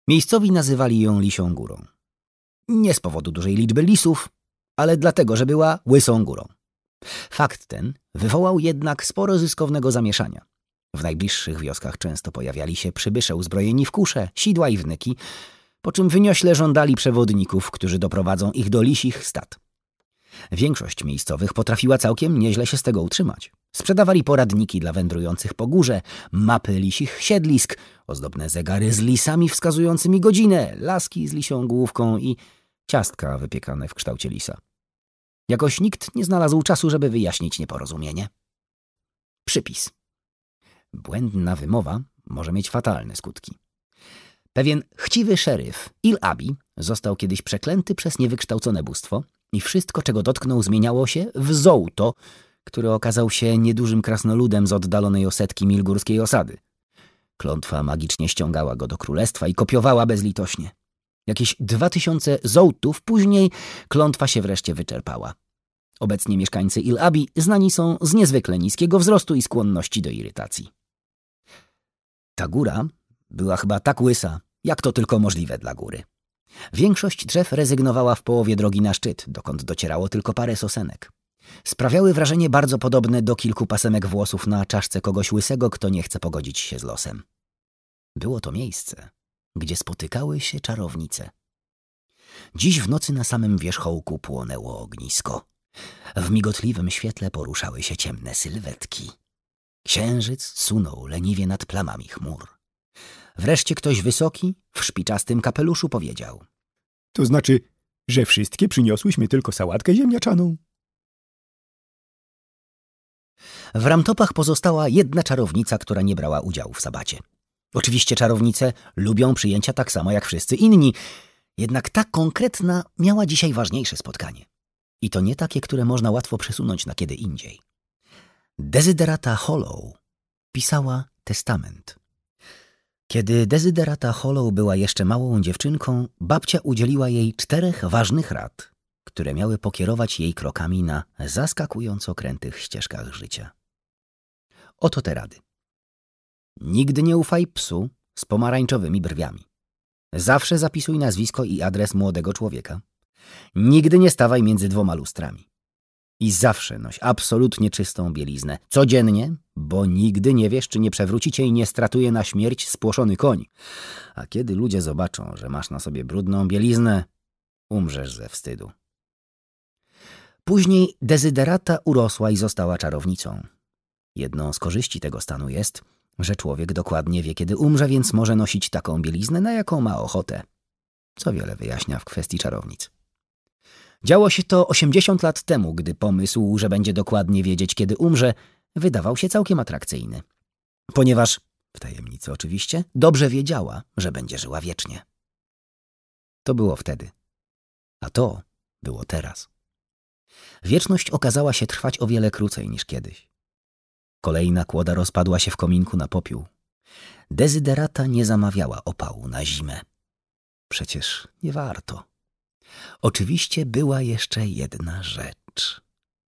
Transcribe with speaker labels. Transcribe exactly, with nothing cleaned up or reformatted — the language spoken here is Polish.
Speaker 1: Miejscowi nazywali ją Lisią Górą. Nie z powodu dużej liczby lisów, ale dlatego, że była łysą górą. Fakt ten wywołał jednak sporo zyskownego zamieszania. W najbliższych wioskach często pojawiali się przybysze uzbrojeni w kusze, sidła i wnyki, po czym wyniośle żądali przewodników, którzy doprowadzą ich do lisich stad. Większość miejscowych potrafiła całkiem nieźle się z tego utrzymać. Sprzedawali poradniki dla wędrujących po górze, mapy lisich siedlisk, ozdobne zegary z lisami wskazującymi godzinę, laski z lisią główką i ciastka wypiekane w kształcie lisa. Jakoś nikt nie znalazł czasu, żeby wyjaśnić nieporozumienie. Przypis. Błędna wymowa może mieć fatalne skutki. Pewien chciwy szeryf, Il-Abi, został kiedyś przeklęty przez niewykształcone bóstwo i wszystko, czego dotknął, zmieniało się w Zołto, który okazał się niedużym krasnoludem z oddalonej o setki mil górskiej osady. Klątwa magicznie ściągała go do królestwa i kopiowała bezlitośnie. Jakieś dwa tysiące zołtów później klątwa się wreszcie wyczerpała. Obecnie mieszkańcy Il-Abi znani są z niezwykle niskiego wzrostu i skłonności do irytacji. Ta góra była chyba tak łysa, jak to tylko możliwe dla góry. Większość drzew rezygnowała w połowie drogi na szczyt, dokąd docierało tylko parę sosenek. Sprawiały wrażenie bardzo podobne do kilku pasemek włosów na czaszce kogoś łysego, kto nie chce pogodzić się z losem. Było to miejsce, gdzie spotykały się czarownice. Dziś w nocy na samym wierzchołku płonęło ognisko. W migotliwym świetle poruszały się ciemne sylwetki. Księżyc sunął leniwie nad plamami chmur. Wreszcie ktoś wysoki, w szpiczastym kapeluszu powiedział:
Speaker 2: To znaczy, że wszystkie przyniosłyśmy tylko sałatkę ziemniaczaną?
Speaker 1: W Ramtopach pozostała jedna czarownica, która nie brała udziału w sabacie. Oczywiście czarownice lubią przyjęcia tak samo jak wszyscy inni, jednak ta konkretna miała dzisiaj ważniejsze spotkanie. I to nie takie, które można łatwo przesunąć na kiedy indziej. Desiderata Hollow pisała testament. Kiedy Desiderata Hollow była jeszcze małą dziewczynką, babcia udzieliła jej czterech ważnych rad, które miały pokierować jej krokami na zaskakująco krętych ścieżkach życia. Oto te rady. Nigdy nie ufaj psu z pomarańczowymi brwiami. Zawsze zapisuj nazwisko i adres młodego człowieka. Nigdy nie stawaj między dwoma lustrami. I zawsze noś absolutnie czystą bieliznę. Codziennie, bo nigdy nie wiesz, czy nie przewróci cię i nie stratuje na śmierć spłoszony koń. A kiedy ludzie zobaczą, że masz na sobie brudną bieliznę, umrzesz ze wstydu. Później Desiderata urosła i została czarownicą. Jedną z korzyści tego stanu jest, że człowiek dokładnie wie, kiedy umrze, więc może nosić taką bieliznę, na jaką ma ochotę. Co wiele wyjaśnia w kwestii czarownic. Działo się to osiemdziesiąt lat temu, gdy pomysł, że będzie dokładnie wiedzieć, kiedy umrze, wydawał się całkiem atrakcyjny. Ponieważ, w tajemnicy oczywiście, dobrze wiedziała, że będzie żyła wiecznie. To było wtedy. A to było teraz. Wieczność okazała się trwać o wiele krócej niż kiedyś. Kolejna kłoda rozpadła się w kominku na popiół. Desiderata nie zamawiała opału na zimę. Przecież nie warto. Oczywiście była jeszcze jedna rzecz.